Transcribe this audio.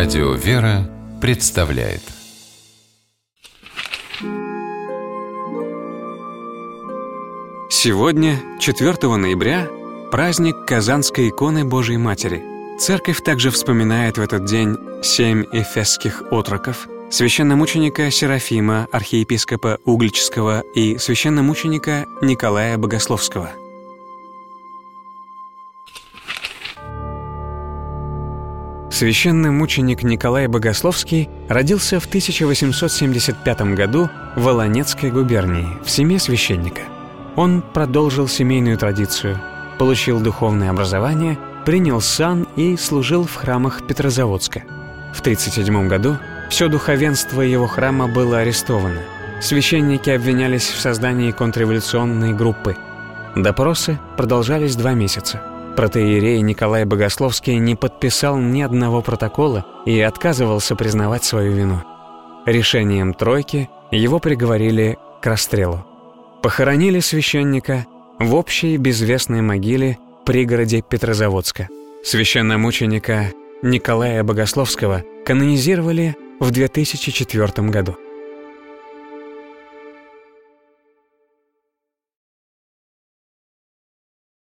Радио «Вера» представляет. Сегодня, 4 ноября, праздник Казанской иконы Божией Матери. Церковь также вспоминает в этот день 7 эфесских отроков, священномученика Серафима, архиепископа Угличского, и священномученика Николая Богословского. Священный мученик Николай Богословский родился в 1875 году в Волонецкой губернии в семье священника. Он продолжил семейную традицию, получил духовное образование, принял сан и служил в храмах Петрозаводска. В 1937 году все духовенство его храма было арестовано. Священники обвинялись в создании контрреволюционной группы. Допросы продолжались 2 месяца. Протоиерей Николай Богословский не подписал ни одного протокола и отказывался признавать свою вину. Решением тройки его приговорили к расстрелу. Похоронили священника в общей безвестной могиле в пригороде Петрозаводска. Священномученика Николая Богословского канонизировали в 2004 году.